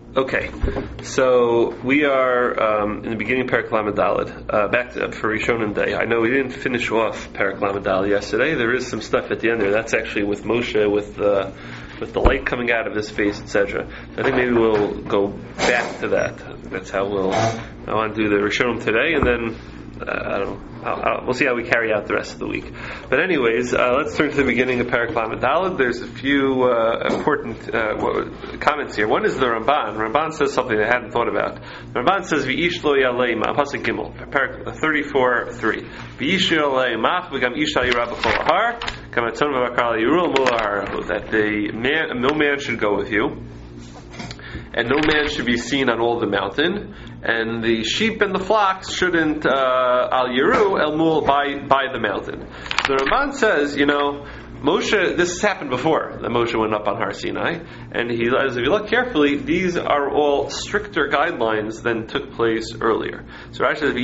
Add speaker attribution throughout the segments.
Speaker 1: Okay, so we are in the beginning of Perek Lamed Daled. Back to for Rishonim Day. I know we didn't finish off Perek Lamed Daled yesterday. There is some stuff at the end there. That's actually with Moshe, with the light coming out of his face, etc. So I think maybe we'll go back to that. That's how I want to do the Rishonim today, and then I don't know. We'll see how we carry out the rest of the week. But anyways, let's turn to the beginning of Perek Lamed Daled. There's a few important comments here. One is the Ramban. Ramban says something I hadn't thought about. The Ramban says, V'ish lo yalei ma, Pasuk Gimel, Perek 34:3. V'ish lo yalei mach, v'gam ish al yirah b'chol ahar, kamatzon v'bakar al-yirul mul ahar, that no man should go with you, and no man should be seen on all the mountain, and the sheep and the flocks shouldn't al yiru el mul by the mountain. The Ramban says, Moshe, this has happened before, that Moshe went up on Har Sinai, and he says, if you look carefully, these are all stricter guidelines than took place earlier. So Rashi says,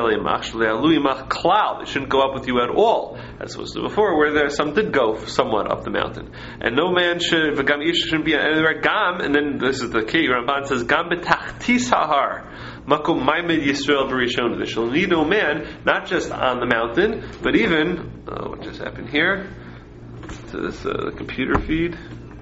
Speaker 1: they shouldn't go up with you at all, as was before, where some did go somewhat up the mountain. And no man shouldn't be anywhere, gam, and then this is the key, Ramban says, gam betachtis hahar. Makom Maimed Yisrael B'Rishon. There shall need no man, not just on the mountain, but even, what just happened here? To this computer feed.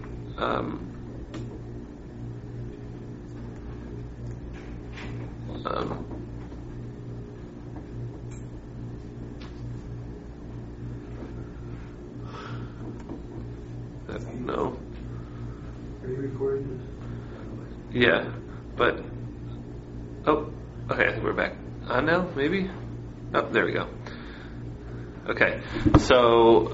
Speaker 1: No.
Speaker 2: Are you recording this?
Speaker 1: Yeah, but okay, I think we're back on now, maybe? Oh, there we go. Okay, so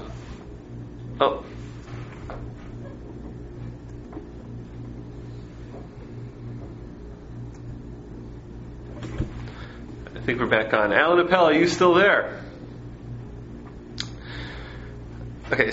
Speaker 1: I think we're back on. Alan Appel, are you still there? Okay,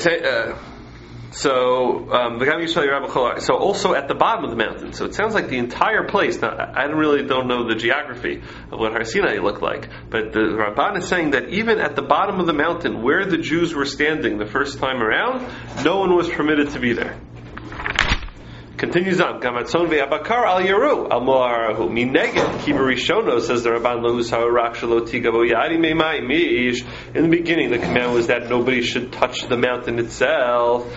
Speaker 1: so also at the bottom of the mountain. So it sounds like the entire place. Now I don't know the geography of what Har Sinai looked like, but the Ramban is saying that even at the bottom of the mountain, where the Jews were standing the first time around, no one was permitted to be there. Continues on. Gamatzon ve'abakar al yaru al mo'arahu mineged kibarishono, says the Ramban lohus ha'orak shelo tigavo yadi me'mai mish. In the beginning, the command was that nobody should touch the mountain itself.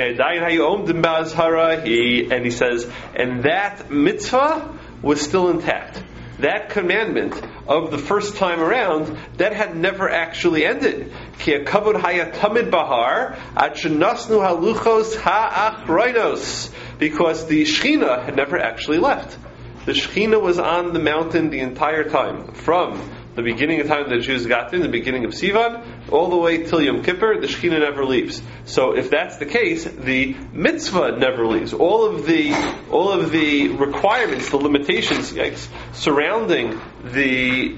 Speaker 1: And he says, and that mitzvah was still intact. That commandment of the first time around, that had never actually ended. Ki hakavod haya tamid bahar ad shenasnu haluchos ha'achroinos, because the Shechina had never actually left. The Shechina was on the mountain the entire time, from the beginning of time the Jews got in, the beginning of Sivan, all the way till Yom Kippur, the Shechina never leaves. So if that's the case, the mitzvah never leaves. All of the requirements, the limitations, surrounding the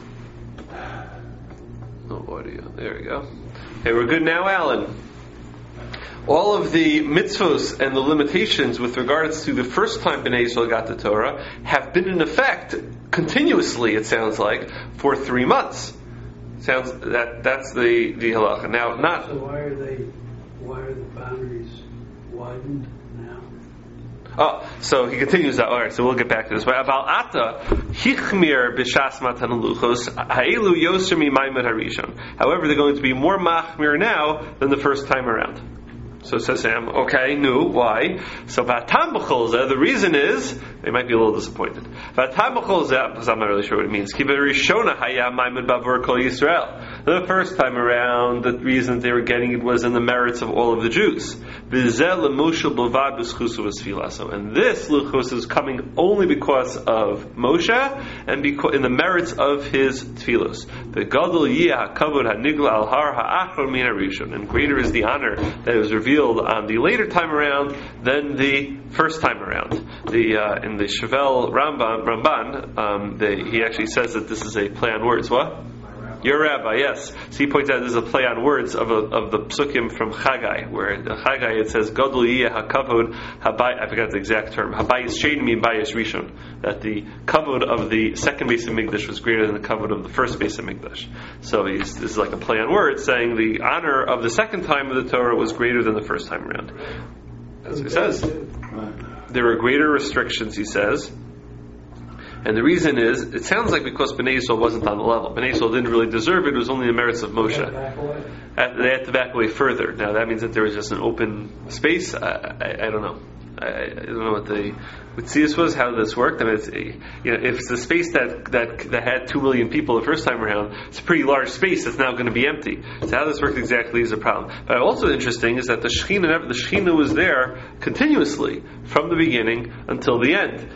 Speaker 1: audio. There we go. Okay, we're good now, Alan. All of the mitzvos and the limitations with regards to the first time Bnei Yisrael got the Torah have been in effect continuously, it sounds like, for 3 months. That's the halacha. Now, not.
Speaker 2: So why are the boundaries widened now?
Speaker 1: Oh, so he continues that. All right, so we'll get back to this. About Ata hichmir b'shas matan haluchos ha'elu yoser mi'maimed harishon. However, they're going to be more machmir now than the first time around. So says Sam, okay, why? So Vatam b'cholzeh, the reason is, they might be a little disappointed. Vatam b'cholzeh, because I'm not really sure what it means. Ki v'rishona haya maimed bavur kol Yisrael. The first time around, the reason they were getting it was in the merits of all of the Jews. V'zeh l'mushel b'vad b'schusu v'sfilaso. And this luchos is coming only because of Moshe, and in the merits of his tfilos. The gadol yeh hakavod hanigla al har ha'achron min harishon. And greater is the honor that it was revealed on the later time around than the first time around. In the Shevel Ramban, he actually says that this is a play on words. What? Your rabbi, yes. So he points out there's a play on words of the psukim from Chagai, where in Chagai it says Gadol yeh hakavod habayis. I forgot the exact term. Habayis shein min bayis rishon. That the kavod of the second base of Mikdash was greater than the kavod of the first base of Mikdash. So this is like a play on words, saying the honor of the second time of the Torah was greater than the first time around. That's what it says. there are greater restrictions, he says. And the reason is, it sounds like because Bnei Yisrael wasn't on the level. Bnei Yisrael didn't really deserve it. It was only the merits of Moshe. They had to back away further. Now that means that there was just an open space. I don't know. I don't know what the Tzius was, how this worked. I mean, if it's a space that had 2 million people the first time around, it's a pretty large space that's now going to be empty. So how this worked exactly is a problem. But also interesting is that the Shekhinah was there continuously from the beginning until the end.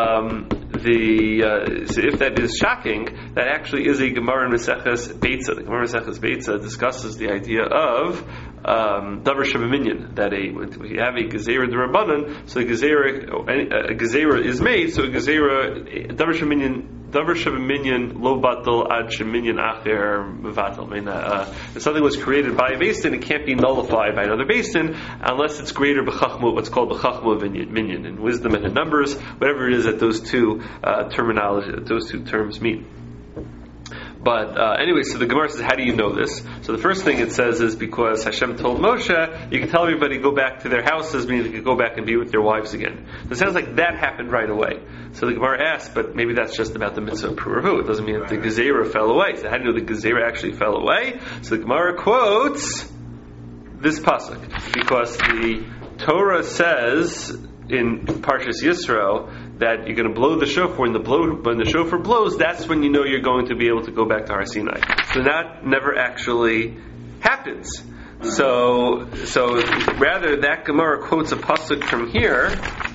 Speaker 1: So if that is shocking, that actually is a Gemara in Maseches Beitza. The Gemara in Maseches Beitza discusses the idea of Davar Shebeminyan, that when you have a Gezerah D'Rabbanan, so a Gezerah is made, so a Gezerah, Davar Shebeminyan Lo Batal Ad Sheminyan Acher Mevatel. I mean, if something was created by a Beis Din, it can't be nullified by another Beis Din unless it's greater b'chachma, what's called b'chachma minyan, in wisdom and in numbers, whatever it is that those two terms mean. But anyway, so the Gemara says, how do you know this? So the first thing it says is because Hashem told Moshe, you can tell everybody go back to their houses, meaning they can go back and be with their wives again. So it sounds like that happened right away. So the Gemara asks, but maybe that's just about the mitzvah of Purahu. It doesn't mean that the Gezerah fell away. So how do you know the Gezerah actually fell away? So the Gemara quotes this pasuk, because the Torah says in Parshas Yisro that you're going to blow the shofar. When the shofar blows, that's when you know you're going to be able to go back to Har Sinai. So that never actually happens. So rather, that Gemara quotes a pasuk from here.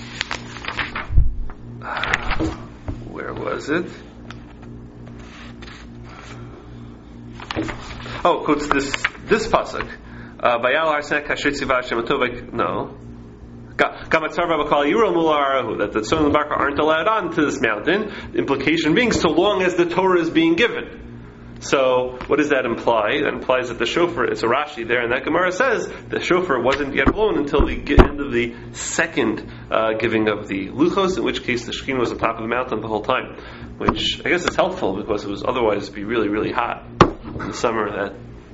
Speaker 1: Where was it? Oh, quotes this pasuk. Bayal Har Sinai kasher tzivah Hashem atov. No. That the Tzon and the Barka aren't allowed onto this mountain. The implication being, so long as the Torah is being given. So, what does that imply? That implies that the shofar, it's a Rashi there, and that Gemara says the shofar wasn't yet blown until the end of the second giving of the luchos, in which case the Shekhinah was on top of the mountain the whole time. Which I guess is helpful because it was otherwise be really, really hot in the summer.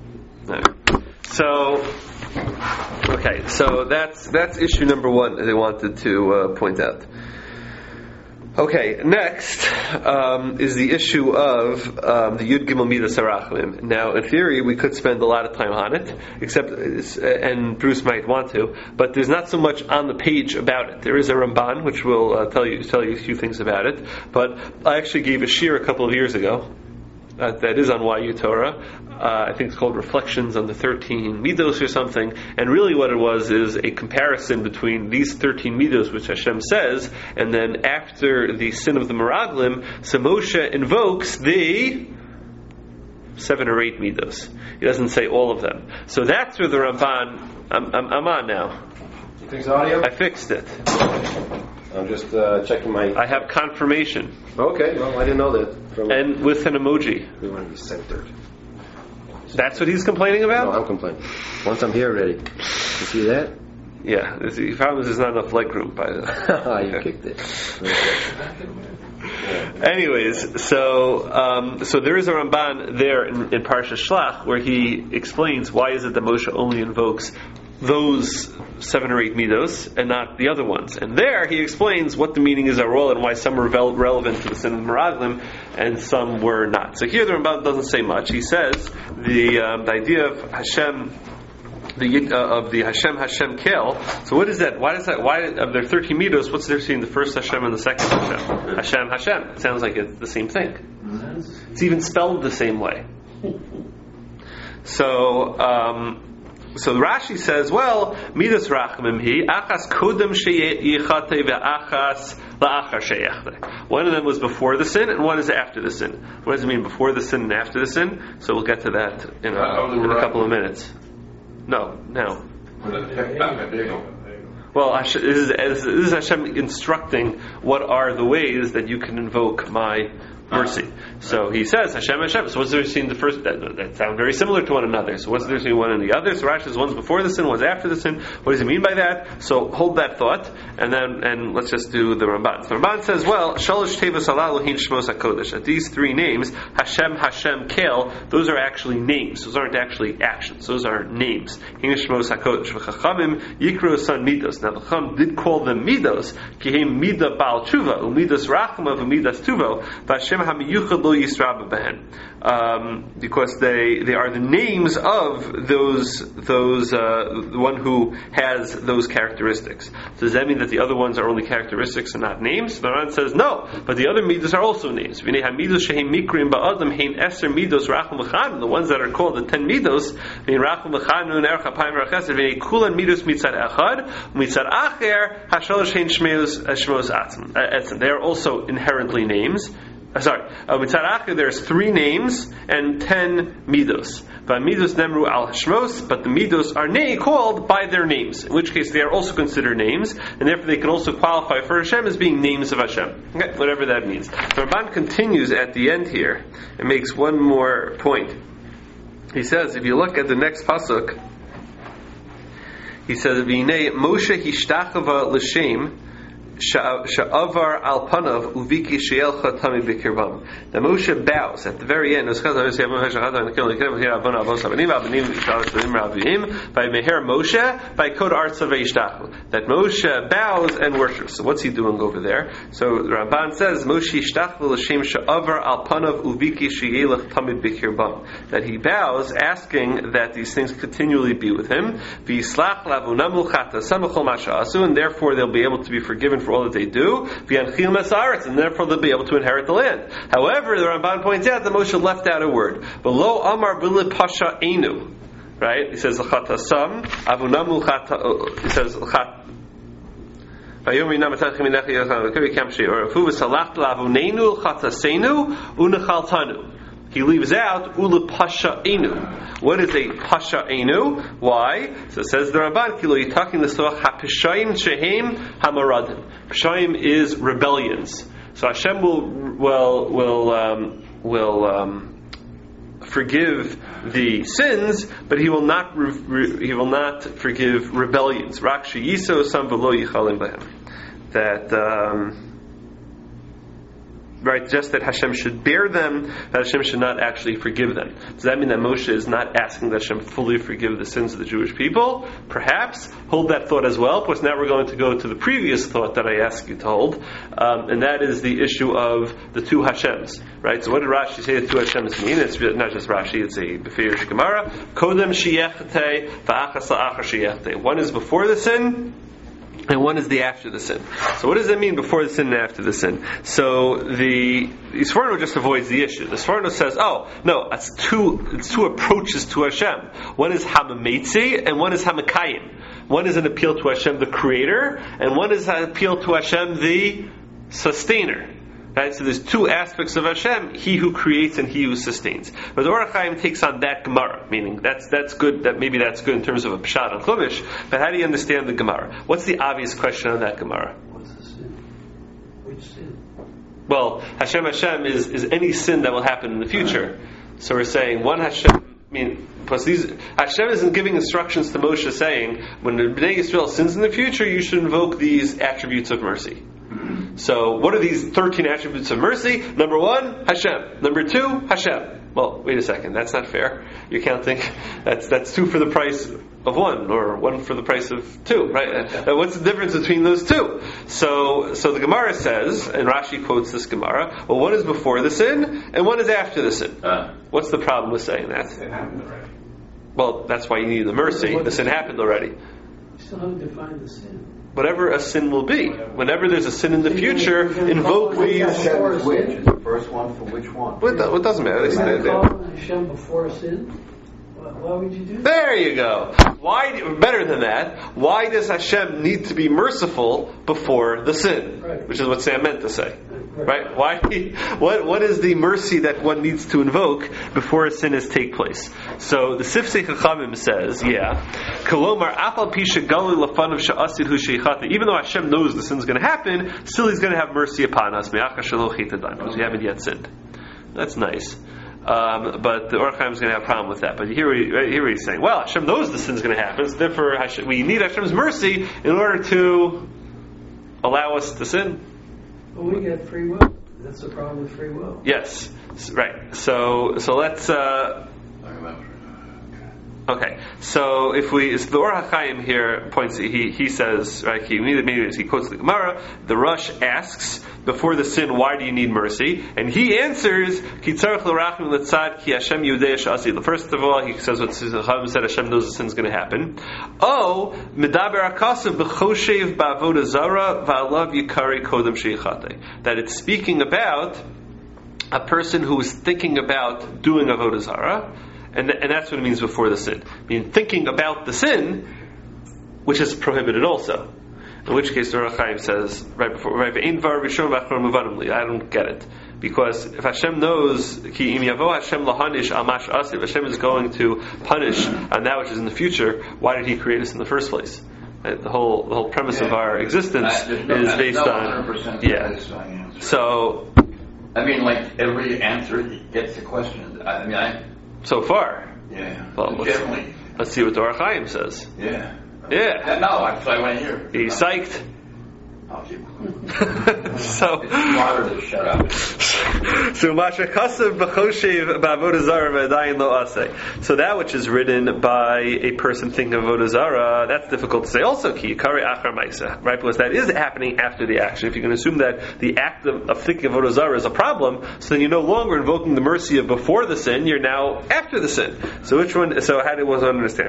Speaker 1: So that's issue number one that they wanted to point out. Okay, next is the issue of the Yud Gimel Midas Harachmim. Now, in theory, we could spend a lot of time on it, and Bruce might want to, but there's not so much on the page about it. There is a Ramban, which will tell you a few things about it, but I actually gave a shir a couple of years ago. That is on YU Torah. I think it's called Reflections on the 13 Midos or something. And really what it was is a comparison between these 13 Midos, which Hashem says, and then after the sin of the Meraglim, so Moshe invokes the 7 or 8 Midos. He doesn't say all of them. So that's where the Ramban, I'm on now.
Speaker 3: You fix the audio?
Speaker 1: I fixed it.
Speaker 3: I'm just checking my...
Speaker 1: I have confirmation.
Speaker 3: Okay, well, I didn't know that.
Speaker 1: And with an emoji.
Speaker 3: We want to be centered.
Speaker 1: That's what he's complaining about?
Speaker 3: No, I'm complaining. Once I'm here already. You see that?
Speaker 1: Yeah, the problem is there's not enough leg room.
Speaker 3: You kicked it.
Speaker 1: Anyways, so there is a Ramban there in Parshas Shlach where he explains why is it that Moshe only invokes those 7 or 8 midos and not the other ones. And there he explains what the meaning is overall and why some were relevant to the sin of Meraglim and some were not. So here the Ramban doesn't say much. He says the idea of Hashem, of the Hashem Kel. So what is that? Why of their 13 midos? What's there between the first Hashem and the second Hashem? Hashem. It sounds like it's the same thing. It's even spelled the same way. So the Rashi says, well, midas rachmim hi achas kodem sheyichate ve'achas la'achar sheyachate. One of them was before the sin, and one is after the sin. What does it mean, before the sin and after the sin? So we'll get to that in a couple of minutes. No, now. Well, this is Hashem instructing what are the ways that you can invoke my mercy. So he says Hashem Hashem. So what's the difference between the first? That sound very similar to one another. So what's the difference between one and the other? So Rashi says one's before the sin, one's after the sin. What does he mean by that? So hold that thought, and let's just do the Ramban. So Ramban says, well, Shalosh Tevos Halalu Hin Shmos HaKodesh. That these three names, Hashem, Hashem, Kel, those are actually names. Those aren't actually actions. Those are names. Hin Shmos HaKodesh. V'Chachamim Yikru San Midos. Now the Chacham did call them Midos. Kihem Midah Baal Tshuva, Umidas Rachma, Umidas Tuvo, V'Hashem HaMiyuchad Lo Yisraba Behen. Because they are the names of those the one who has those characteristics. So does that mean that the other ones are only characteristics and not names? The Ran says no, but the other midos are also names. The ones that are called the 10 midos, they are also inherently names. There's 3 names and 10 midos. But midos nemru al hashmos, but the midos are called by their names. In which case they are also considered names, and therefore they can also qualify for Hashem as being names of Hashem. Okay, whatever that means. The Ramban continues at the end here and makes one more point. He says, if you look at the next pasuk, he says, "V'nei Moshe hishtachava l'shem." Sha'avar al panav uviki she'elcha tami b'kirbam. The Moshe bows at the very end. By meher Moshe, by kod artzav eishtachu. That Moshe bows and worships. So what's he doing over there? So the Ramban says Moshe ishtachva l'shem sha'avar al panav uviki she'elcha tami b'kirbam. That he bows, asking that these things continually be with him. V'yislach lavunamu chata samachol masha'asu, and therefore they'll be able to be forgiven for all that they do, and therefore they'll be able to inherit the land. However, the Ramban points out that Moshe left out a word. Below Amar B'li Pasha Enu. Right? He says L'chata Sam, Avunamu Chata, he says L'chat, Vayomi Namatach Minechi Yacham, Kevi Kamshi, or Fu V'salach L'avunenu L'chata Seinu, Unechaltanu. He leaves out Ula Pasha Enu. What is a Pasha Enu? Why? So it says the Ramban, Kilo Yitakin L'soach HaPeshayim Shehem HaMaradim. Peshayim is rebellions. So Hashem will forgive the sins, but He will not forgive rebellions. Rakshi Yiso Sam V'lo Yichalim B'hem. That right, just that Hashem should bear them, that Hashem should not actually forgive them. Does that mean that Moshe is not asking that Hashem fully forgive the sins of the Jewish people? Perhaps. Hold that thought as well, because now we're going to go to the previous thought that I asked you to hold, and that is the issue of the 2 Hashems. Right? So what did Rashi say the 2 Hashems mean? It's not just Rashi, it's a Beferish Gemara. Kodem sheyechate, va'achas la'achar sheyechate. One is before the sin, and one is the after the sin. So what does that mean, before the sin and after the sin? So the Sforno just avoids the issue. The Sforno says, oh, no, it's two approaches to Hashem. One is Hamametzi and one is Hamakayim. One is an appeal to Hashem the Creator, and one is an appeal to Hashem the Sustainer. Right? So there's 2 aspects of Hashem: He who creates and He who sustains. But the Orach Chaim takes on that Gemara, meaning that's good. That maybe that's good in terms of a Pshat and Chumash. But how do you understand the Gemara? What's the obvious question on that Gemara?
Speaker 2: What's the sin? Which sin?
Speaker 1: Well, Hashem is any sin that will happen in the future. So we're saying one Hashem. Plus Hashem isn't giving instructions to Moshe saying, when the Bnei Yisrael sins in the future, you should invoke these attributes of mercy. So, what are these 13 attributes of mercy? Number 1, Hashem. Number 2, Hashem. Well, wait a second, that's not fair. You're counting, that's 2 for the price of 1, or 1 for the price of 2, right? What's the difference between those 2? So the Gemara says, and Rashi quotes this Gemara, well, one is before the sin, and one is after the sin. What's the problem with saying that?
Speaker 2: It happened already.
Speaker 1: Well, that's why you need the mercy. The sin happened already.
Speaker 2: You still haven't defined the sin.
Speaker 1: Whatever a sin will be. Whenever there's a sin in the future, invoke these.
Speaker 4: Hashem is which? Is the first one for which one?
Speaker 1: Well, it doesn't matter.
Speaker 2: Hashem before sin? Why would you do that?
Speaker 1: There you go. Why? Better than that. Why does Hashem need to be merciful before the sin?
Speaker 2: Right.
Speaker 1: Which is what Sam meant to say. Right? Why? What is the mercy that one needs to invoke before a sin is take place? So the Sifsei Chachamim says, Kolomar Afal Pisha Gali Lafanav Sha'asid Hu Sheichata. Even though Hashem knows the sin's going to happen, still He's going to have mercy upon us. Me'acha Shelo Chitadam, because we haven't yet sinned. That's nice. But the Orach Chaim is going to have a problem with that. But here he's saying, well, Hashem knows the sin is going to happen, so therefore we need Hashem's mercy in order to allow us to sin.
Speaker 2: Well, we get free will. That's the problem with free will.
Speaker 1: Yes, right. So let's. Okay, so the Orach Chaim here points. He says, right? He quotes the Gemara. The Rush asks before the sin, why do you need mercy? And he answers, Ki tzarich l'rachmim l'tzad ki Hashem yudei sh'asi. First of all, he says what Chachamim said. Hashem knows the sin's going to happen. Oh, medaber akasav b'choshev ba'avoda zara va'alav yikari kodem sheichate. That it's speaking about a person who is thinking about doing avoda zara. And that's what it means before the sin. I mean, thinking about the sin, which is prohibited also. In which case, the Orach Chaim says, right before, I don't get it. Because if Hashem knows, Hashem is going to punish on that which is in the future, why did He create us in the first place? Right? The whole premise of our existence is based on... Yeah. So...
Speaker 4: I mean, like, every answer gets a question.
Speaker 1: So far.
Speaker 4: Yeah.
Speaker 1: Well, let's see what the Orach Chaim says.
Speaker 4: Yeah.
Speaker 1: Yeah.
Speaker 4: No, I want to hear.
Speaker 1: He's psyched.
Speaker 4: I'll keep
Speaker 1: So
Speaker 4: shut up.
Speaker 1: So that which is written by a person thinking of avodah zara, that's difficult to say. Also, ki yikari achar ma'aseh, right? Because that is happening after the action. If you can assume that the act of thinking of avodah zara is a problem, so then you're no longer invoking the mercy of before the sin. You're now after the sin. So which one? So how do one understand?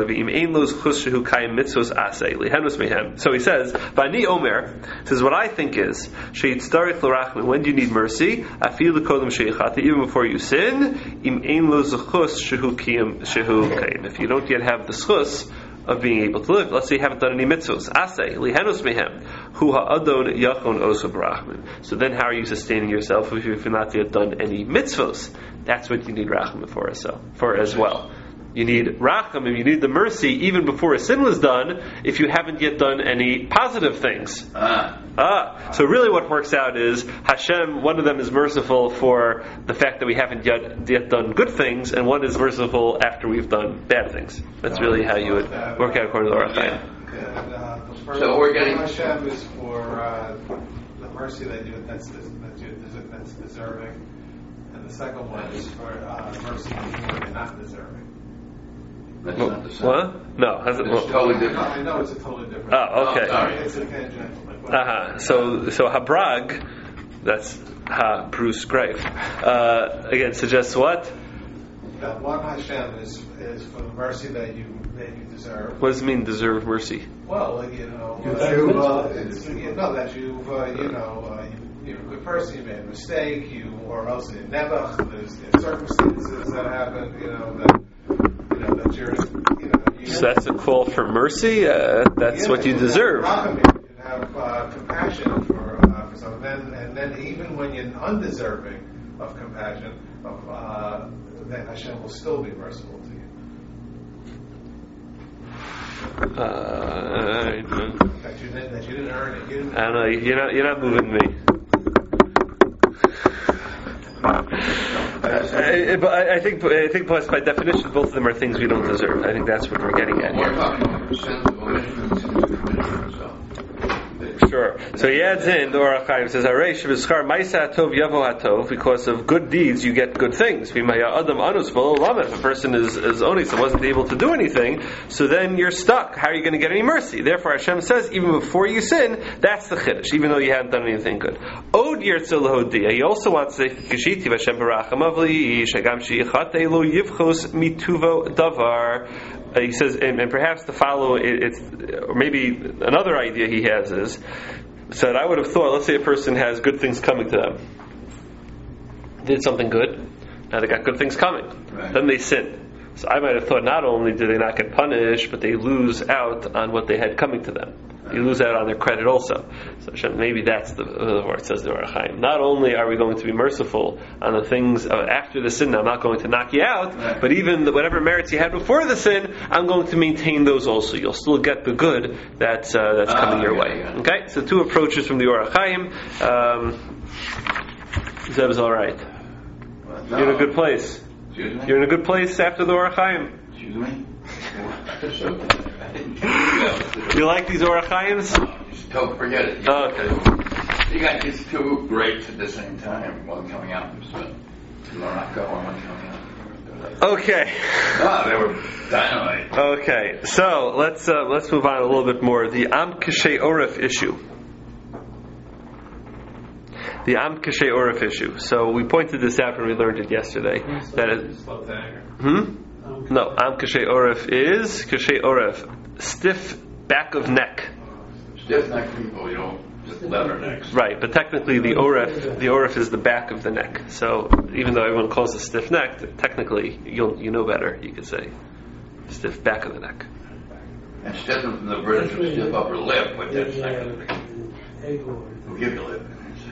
Speaker 1: So he says, "Bani Omer." Says what I think is sheitzarich l'rachmin. When do you need mercy? Afilu kodem sheichata, even before you sin. Im ein lo zechus shehu kayim. If you don't yet have the zechus of being able to live, let's say you haven't done any mitzvos. Asay lihenus mehem hu ha'adon yachon osu b'rachmin. So then, how are you sustaining yourself if you've not yet done any mitzvos? That's what you need rachmin for as well. You need rachamim, you need the mercy even before a sin was done if you haven't yet done any positive things. So really what works out is Hashem, one of them is merciful for the fact that we haven't yet done good things, and one is merciful after we've done bad things. That's really how you would work out according to the Orach Chaim.
Speaker 5: So we're getting Hashem is for the mercy that's deserving, and the second one is for mercy before you're not deserving.
Speaker 4: That's not the same.
Speaker 1: What? No.
Speaker 4: It's totally different.
Speaker 5: I know it's a totally different.
Speaker 1: Oh, okay.
Speaker 5: It's a tangential.
Speaker 1: So Habrag, that's Bruce Grave, again suggests what?
Speaker 5: That one Hashem is for the mercy that you deserve.
Speaker 1: What does it mean, deserve mercy?
Speaker 5: Well, that you're a good person, you made a mistake, or else in never, there's circumstances that happen, that you're,
Speaker 1: so that's a call for mercy. That's what you deserve.
Speaker 5: You have compassion for someone, and then even when you're undeserving of compassion, then Hashem will still be merciful to you. That you didn't earn it.
Speaker 1: I don't know. You're not moving me. I think by definition, both of them are things we don't deserve. I think that's what we're getting at here.
Speaker 4: We're talking about sins of omission and sins of commission.
Speaker 1: Sure. So he adds in, the Orach Chaim says, because of good deeds you get good things. If a person is honest and wasn't able to do anything, so then you're stuck. How are you going to get any mercy? Therefore Hashem says, even before you sin, that's the chiddush, even though you haven't done anything good. Od Yirtzeh L'Hodia. He also wants to say, Kishiti Hashem Barachamav Shagam She'ichate Lo Yivchos Mituvo Davar. He says, and perhaps to follow it's or maybe another idea he has is, said I would have thought, let's say a person has good things coming to them, did something good, now they got good things coming, right. Then they sin. So I might have thought not only do they not get punished, but they lose out on what they had coming to them. You lose out on their credit also. So Hashem, maybe that's the word it says the Orach Chaim. Not only are we going to be merciful on the things after the sin, I'm not going to knock you out, but even whatever merits you had before the sin, I'm going to maintain those also. You'll still get the good that's coming your way. Okay, so two approaches from the Orach Chaim. Zeb's all right. You're in a good place. You're in a good place after the Orach Chaim.
Speaker 4: Excuse me?
Speaker 1: You like these Orach Chaims?
Speaker 4: Just don't forget it.
Speaker 1: Oh, okay.
Speaker 4: You got these two greats at the same time. One coming out from Morocco and one coming out.
Speaker 1: Okay.
Speaker 4: They were dynamite.
Speaker 1: Okay. So let's move on a little bit more. The Am Kashay Oref issue. The Am Kashay Oref issue. So we pointed this out when we learned it yesterday. That is.
Speaker 5: Slow to anger.
Speaker 1: No, Am Kashay Oref is Kashay Oref, stiff back of neck.
Speaker 4: Stiff neck people, just leather necks.
Speaker 1: Right, but technically the oref is the back of the neck. So even though everyone calls it stiff neck, technically you know better. You could say stiff back of the neck.
Speaker 4: And stiff from the British of stiff upper lip, but that's technically. Who give you lip?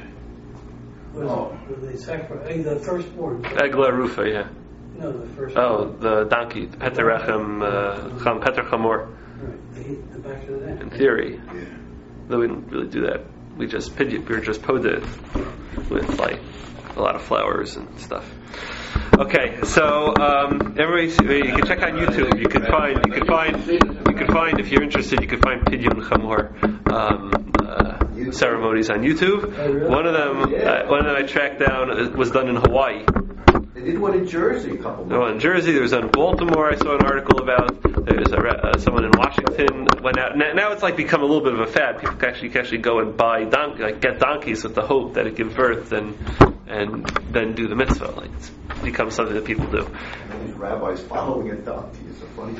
Speaker 2: They sacrifice the firstborn.
Speaker 1: Egla Rufa, yeah.
Speaker 2: No, the first.
Speaker 1: Oh, the donkey, Peter Rechem, Peter Chamor.
Speaker 2: Right, the back of the neck.
Speaker 1: In theory,
Speaker 4: Yeah.
Speaker 1: though we didn't really do that. We were just poded with like a lot of flowers and stuff. Okay, so everybody, you can check on YouTube. You can find if you're interested. You can find Pidyon Chamor ceremonies on YouTube.
Speaker 3: Oh, really?
Speaker 1: One of them I tracked down was done in Hawaii.
Speaker 3: They did one in Jersey a couple
Speaker 1: There was one in Jersey. There was one in Baltimore. I saw an article about. There's someone in Washington went out. Now it's like become a little bit of a fad. People can actually go and buy get donkeys with the hope that it give birth and then do the mitzvah. Like it's become something that people do.
Speaker 3: These rabbis following a donkey is a funny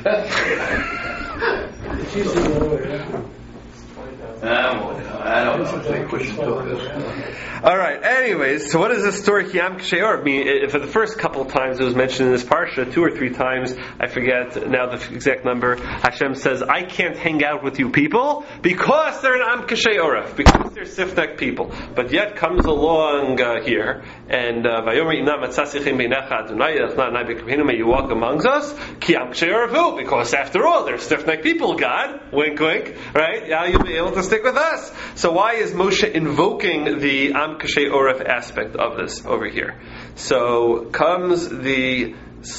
Speaker 2: It's usually the other way around.
Speaker 4: I don't know. They push it to this.
Speaker 1: All right. Anyways, so what is this story? Kiyam Kashay Oref mean? For the first couple of times it was mentioned in this parsha, 2 or 3 times, I forget now the exact number. Hashem says, "I can't hang out with you people because they're an Am Kashay Oref, because they're stiff-necked people." But yet comes along here and Vayomer Inam Matzasichem Beinecha Adonai Yelchna Anai B'Kavinu, may you walk amongst us. Kiyam Kashay Orefu, because after all they're stiff-necked people. God, wink, wink. Right? Yeah, you'll be able to stick with us. So why is Moshe invoking the Am Kashay Oref aspect of this over here? So comes the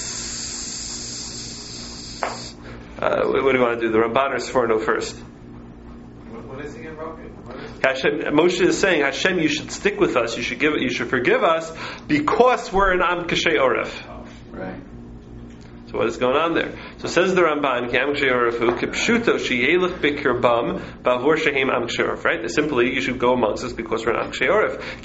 Speaker 1: what do you want to do? The Ramban or Sforno first?
Speaker 5: What is he invoking?
Speaker 1: Moshe is saying, Hashem, you should stick with us. You should forgive us because we're an Am Kashay Oref.
Speaker 4: Right.
Speaker 1: So what is going on there? So says the Ramban, right? Simply, you should go amongst us because we're an Am Kashay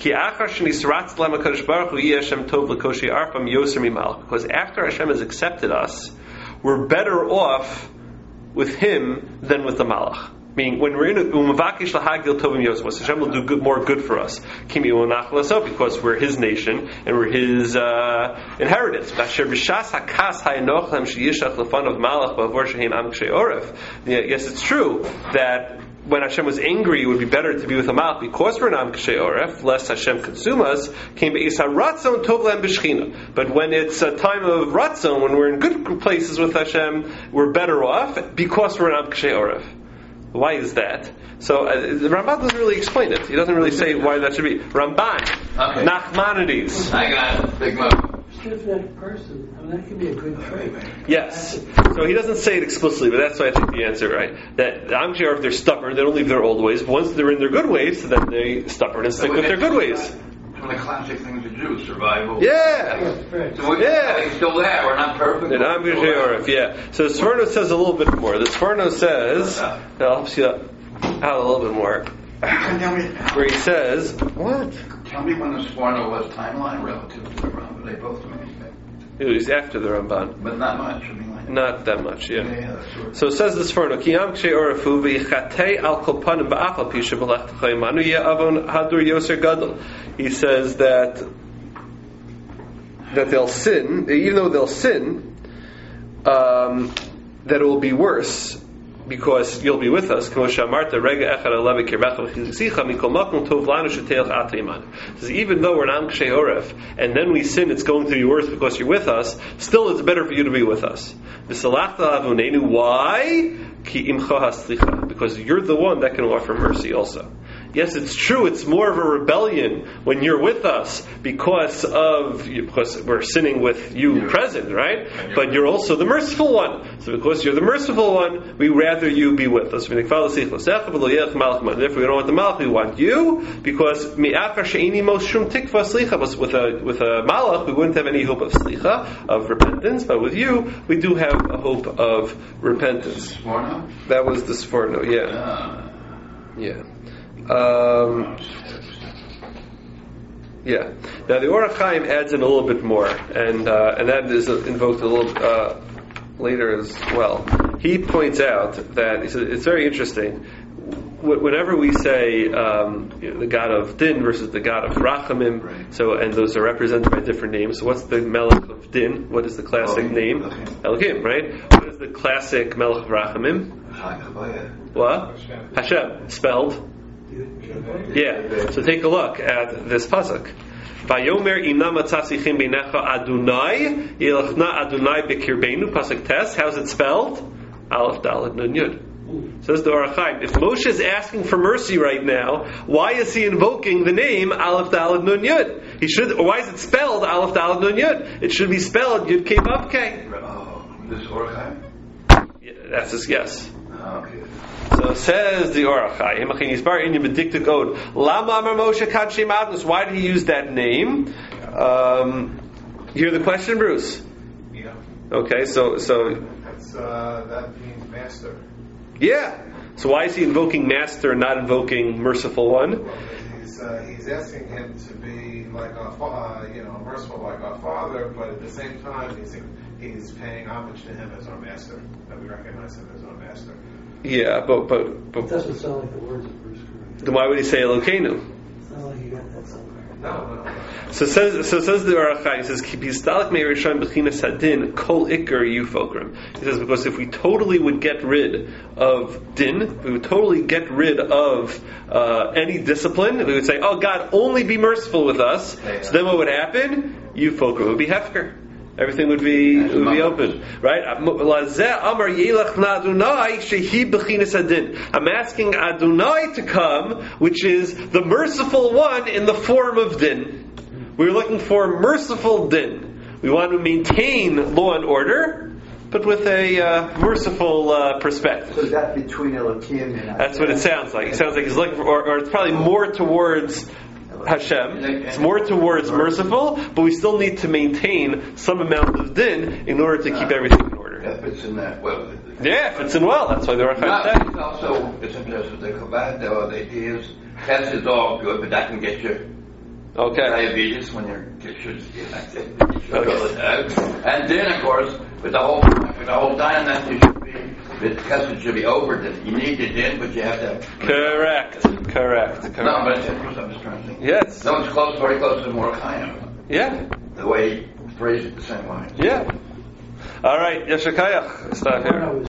Speaker 1: Oref. Because after Hashem has accepted us, we're better off with Him than with the Malach. Meaning, when we're in Hashem will do more good for us. Because we're His nation and we're His inheritance. Yes, it's true that when Hashem was angry, it would be better to be with a Malach because we're an Am Kashay Oref, lest Hashem consume us. But when it's a time of Ratzon, when we're in good places with Hashem, we're better off because we're an Am Kashay Oref. Why is that? So the Ramban doesn't really explain it. He doesn't really say why that should be. Ramban,
Speaker 4: Okay.
Speaker 1: Nachmanides.
Speaker 4: I got it. Big move.
Speaker 2: Stiff-necked person, that can be a good trait.
Speaker 1: Yes. So he doesn't say it explicitly, but that's why I think the answer, right? That the Am Kashay Oref, they're stubborn, they don't leave their old ways. But once they're in their good ways, then they stubborn and stick with their good ways.
Speaker 4: One of the classic things to do, survival.
Speaker 1: Yeah.
Speaker 2: Right.
Speaker 4: So we're still there. We're not perfect.
Speaker 1: And Am Kashay Oref, yeah. So the Sforno says a little bit more. The Sforno says, that helps you out a little bit more.
Speaker 4: Tell me,
Speaker 1: Where he says, what?
Speaker 4: tell me when the Sforno was timeline relative to the Ramban. They both do anything.
Speaker 1: It was after the Ramban.
Speaker 4: But not much. I mean, like,
Speaker 1: Not that much, yeah.
Speaker 4: that's sort
Speaker 1: So it says this Sforno, Ki Am Kashay Orefu v'yichatei al kol panim ba'afal pi shebalech t'chayimanu ye'avon hadur yoser gadol. He says that they'll sin, even though they'll sin, that it will be worse because you'll be with us. Says, even though we're not Kshei Oref, and then we sin, it's going to be worse because you're with us, still it's better for you to be with us. Why? Because you're the one that can offer mercy also. Yes, it's true, it's more of a rebellion when you're with us because we're sinning with you present, right? But you're also the merciful one. So because you're the merciful one, we rather you be with us. Therefore we don't want the malach, we want you, because with a malach we wouldn't have any hope of slicha, of repentance, but with you we do have a hope of repentance.
Speaker 4: Sforno?
Speaker 1: That was the Sforno, yeah. Yeah. Yeah. Now the Orach Chaim adds in a little bit more, and that is invoked a little later as well. He points out that it's very interesting. Whenever we say the God of Din versus the God of Rachamim,
Speaker 3: right.
Speaker 1: so and those are represented by different names. So what's the Melech of Din? What is the classic name? Elohim, right? What is the classic Melech of Rachamim? What? Hashem, spelled. Yeah. So take a look at this pasuk. Vayomer inam atzasichim beinecha Adonai yelachna Adonai bekirbeinu. Pasuk tes. How's it spelled? Aleph Dalet Nun Yud. Says the Orach Chaim. If Moshe is asking for mercy right now, why is he invoking the name Aleph Dalet Nun Yud? He should. Or why is it spelled Aleph Dalet Nun Yud? It should be spelled Yud Kei Vav Kei.
Speaker 4: Oh, this Orach Chaim?
Speaker 1: Yeah, that's his guess.
Speaker 4: Okay.
Speaker 1: So says the Orach Chaim, why did he use that name? You hear the question, Bruce?
Speaker 5: Yeah.
Speaker 1: Okay, so
Speaker 5: That means master.
Speaker 1: yeah. So why is he invoking Master and not invoking Merciful One?
Speaker 5: Well, he's asking him to be like merciful like our Father, but at the same time he's paying homage to him as our master. That we recognize him as our master.
Speaker 1: Yeah, but
Speaker 2: It doesn't sound like the words of Bruce Corinthians.
Speaker 1: then why would he say Elokeinu?
Speaker 2: It's not like you got that somewhere.
Speaker 5: No.
Speaker 1: So says the Orach Chaim, he says, Kibistalik meirishon b'chinas hadin kol ikar yufokrim. He says, because if we totally would get rid of din, we would totally get rid of any discipline, we would say, oh God, only be merciful with us. So then what would happen? Yufokrim. It would be hefker. Everything would be open, right? I'm asking Adonai to come, which is the merciful one in the form of din. We're looking for merciful din. We want to maintain law and order, but with a merciful perspective.
Speaker 3: So is that between Elohim and
Speaker 1: That's what it sounds like. It sounds like he's looking for, or it's probably more towards Hashem. It's more towards merciful, but we still need to maintain some amount of din in order to keep everything in order.
Speaker 4: If it's in that well.
Speaker 1: Yeah, if it's in well, that's why the Orach Chaim said.
Speaker 4: It's also, it's interesting, the Chabad, though, the idea is, test is all good, but that can get you
Speaker 1: Okay.
Speaker 4: diabetes when your sugar and then, of course, with the whole time that you should be, the test should be over. You need it in, but you have to.
Speaker 1: Correct.
Speaker 4: No, but I'm just trying to think.
Speaker 1: Yes.
Speaker 4: No, it's close, very close to Orach Chaim.
Speaker 1: Yeah.
Speaker 4: The way he phrased it the same way.
Speaker 1: Yeah. All right. Yeshakayach. Stop here.